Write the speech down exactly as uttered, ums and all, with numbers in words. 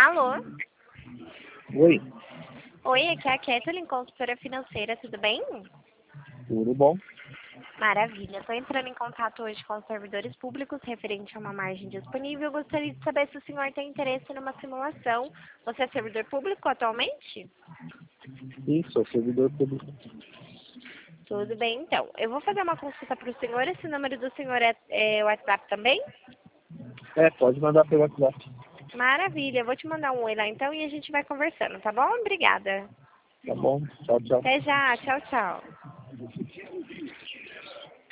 Alô? Oi, Oi, aqui é a Kathleen, consultora financeira, tudo bem? tudo bom? Maravilha. Estou entrando em contato hoje com os servidores públicos referente a uma margem disponível. Gostaria de saber se o senhor tem interesse numa simulação. Você é servidor público atualmente? Isso, sou servidor público. Tudo bem, então. Eu vou fazer uma consulta para o senhor. Esse número do senhor é, é o WhatsApp também? É, pode mandar pelo WhatsApp. Maravilha. Eu vou te mandar um oi lá então e a gente vai conversando, tá bom? Obrigada. Tá bom? Tchau, tchau. Até já. Tchau, tchau.